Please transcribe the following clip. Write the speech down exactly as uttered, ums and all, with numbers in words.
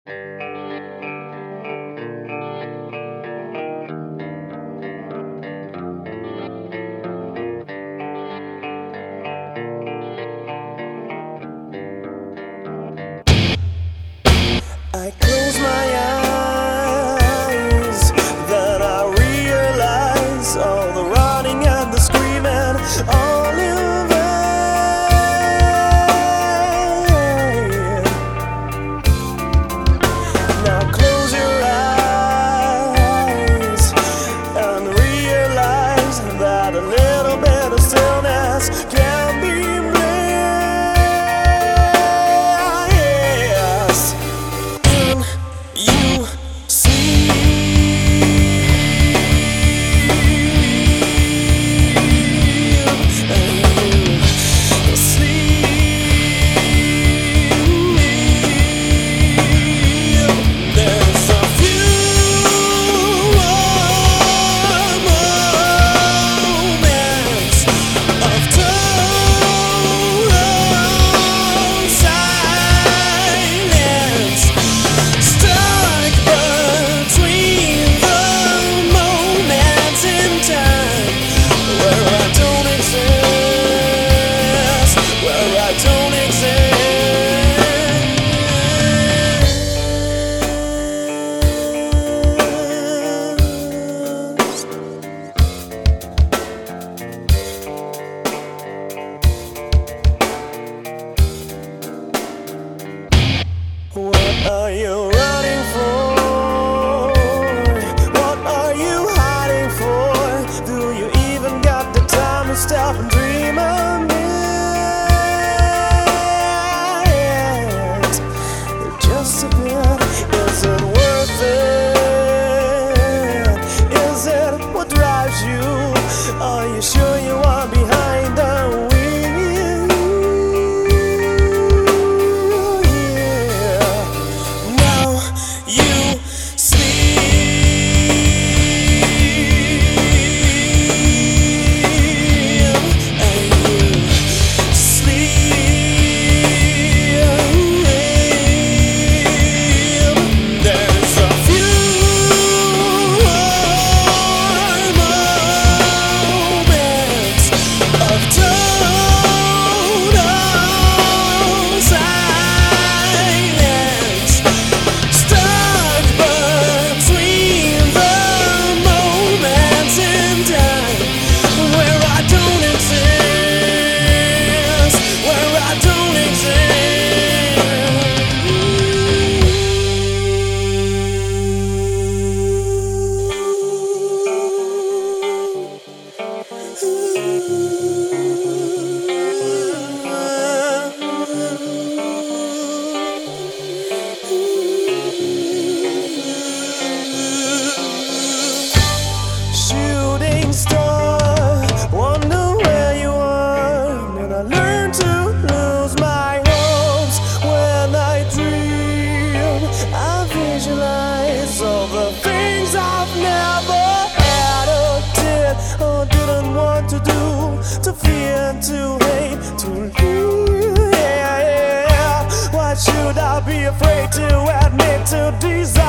I close my eyes, then I realize all the running and the screaming, all in vain. Now close your eyes and realize that a little bit of stillness can be What are you running for? What are you hiding for? Do you even got the time to stop and dream a bit? Just a bit. Is it worth it? Is it what drives you? Are you sure you are behind the wheel? Shooting star, wonder where you are. And I learn to lose my hopes when I dream. I visualize all the things I've never had or did or didn't want to do, to fear, to hate, to leave. Yeah, yeah. Why should I be afraid to admit to desire?